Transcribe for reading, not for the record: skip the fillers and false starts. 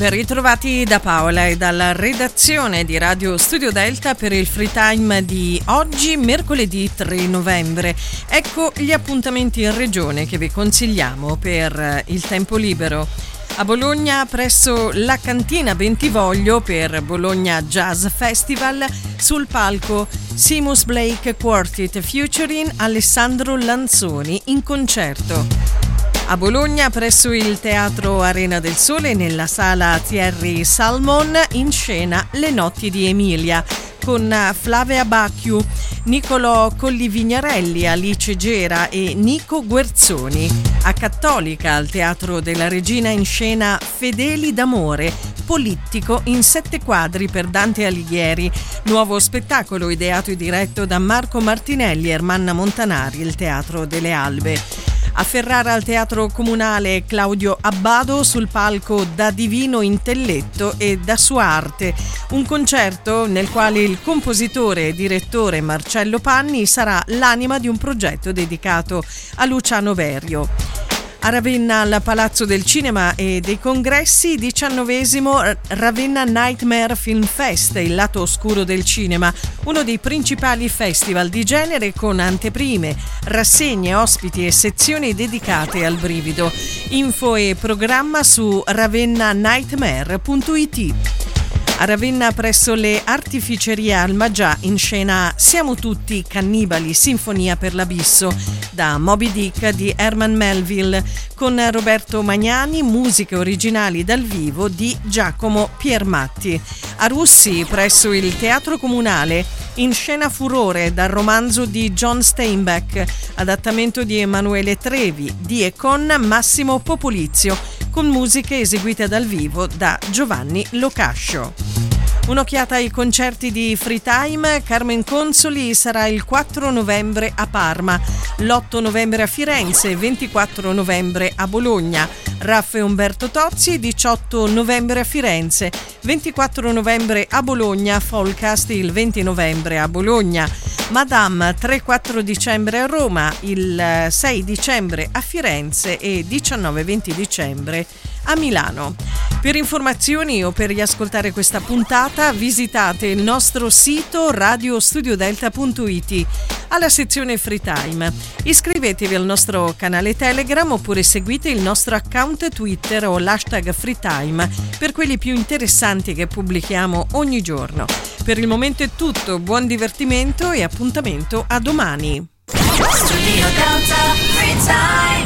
Ben ritrovati da Paola e dalla redazione di Radio Studio Delta per il free time di oggi, mercoledì 3 novembre. Ecco gli appuntamenti in regione che vi consigliamo per il tempo libero. A Bologna, presso la cantina Bentivoglio per Bologna Jazz Festival, sul palco Seamus Blake Quartet featuring Alessandro Lanzoni in concerto. A Bologna, presso il Teatro Arena del Sole, nella sala Thierry Salmon, in scena Le notti di Emilia, con Flavia Bacchiu, Niccolò Collivignarelli, Alice Gera e Nico Guerzoni. A Cattolica, al Teatro della Regina, in scena Fedeli d'amore, Polittico in 7 quadri per Dante Alighieri, nuovo spettacolo ideato e diretto da Marco Martinelli e Ermanna Montanari, il Teatro delle Albe. A Ferrara, al Teatro Comunale, Claudio Abbado, sul palco Da Divino Intelletto e da Sua Arte, un concerto nel quale il compositore e direttore Marcello Panni sarà l'anima di un progetto dedicato a Luciano Berio. A Ravenna, al Palazzo del Cinema e dei Congressi, 19° Ravenna Nightmare Film Fest, il lato oscuro del cinema, uno dei principali festival di genere con anteprime, rassegne, ospiti e sezioni dedicate al brivido. Info e programma su ravennanightmare.it. A Ravenna, presso le Artificerie Almagià, in scena Siamo tutti cannibali, sinfonia per l'abisso, da Moby Dick di Herman Melville, con Roberto Magnani, musiche originali dal vivo di Giacomo Piermatti. A Russi, presso il Teatro Comunale, in scena Furore, dal romanzo di John Steinbeck, adattamento di Emanuele Trevi, di e con Massimo Popolizio, con musiche eseguite dal vivo da Giovanni Locascio. Un'occhiata ai concerti di Free Time. Carmen Consoli sarà il 4 novembre a Parma, l'8 novembre a Firenze, il 24 novembre a Bologna. Raffa e Umberto Tozzi, 18 novembre a Firenze, 24 novembre a Bologna. Folcast il 20 novembre a Bologna. Madame 3-4 dicembre a Roma, il 6 dicembre a Firenze e 19-20 dicembre a Milano. Per informazioni o per riascoltare questa puntata visitate il nostro sito radiostudiodelta.it. Alla sezione Free Time iscrivetevi al nostro canale Telegram oppure seguite il nostro account Twitter o l'hashtag FreeTime per quelli più interessanti che pubblichiamo ogni giorno. Per il momento è tutto, buon divertimento e appuntamento a domani. Studio Delta Free Time.